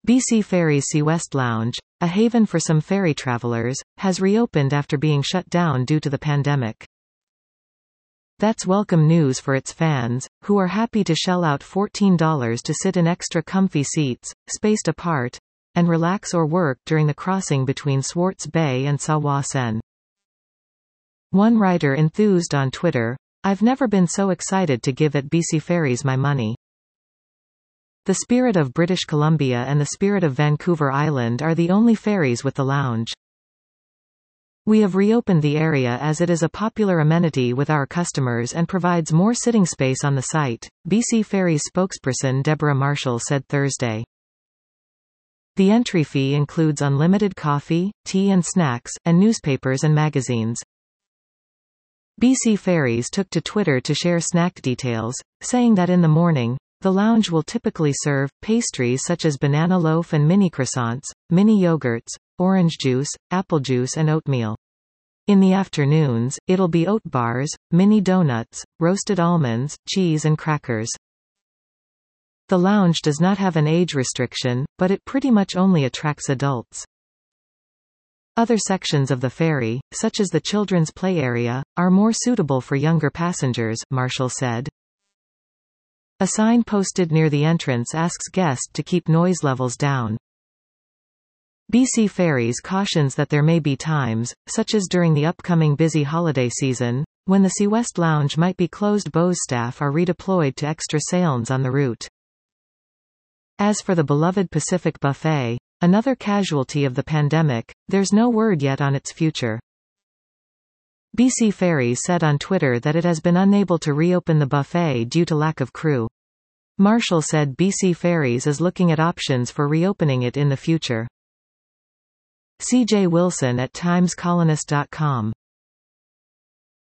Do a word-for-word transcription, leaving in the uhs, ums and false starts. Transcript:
B C Ferries SeaWest Lounge, a haven for some ferry travelers, has reopened after being shut down due to the pandemic. That's welcome news for its fans, who are happy to shell out fourteen dollars to sit in extra comfy seats, spaced apart, and relax or work during the crossing between Swartz Bay and Sawa Sen. One writer enthused on Twitter, "I've never been so excited to give at B C Ferries my money." The Spirit of British Columbia and the Spirit of Vancouver Island are the only ferries with the lounge. We have reopened the area as it is a popular amenity with our customers and provides more sitting space on the site, B C Ferries spokesperson Deborah Marshall said Thursday. The entry fee includes unlimited coffee, tea and snacks, and newspapers and magazines. B C Ferries took to Twitter to share snack details, saying that in the morning, the lounge will typically serve pastries such as banana loaf and mini croissants, mini yogurts, orange juice, apple juice and oatmeal. In the afternoons, it'll be oat bars, mini donuts, roasted almonds, cheese and crackers. The lounge does not have an age restriction, but it pretty much only attracts adults. Other sections of the ferry, such as the children's play area, are more suitable for younger passengers, Marshall said. A sign posted near the entrance asks guests to keep noise levels down. B C Ferries cautions that there may be times, such as during the upcoming busy holiday season, when the SeaWest Lounge might be closed. B O S staff are redeployed to extra saions on the route. As for the beloved Pacific Buffet, another casualty of the pandemic, there's no word yet on its future. B C Ferries said on Twitter that it has been unable to reopen the buffet due to lack of crew. Marshall said B C Ferries is looking at options for reopening it in the future. C J Wilson at times colonist dot com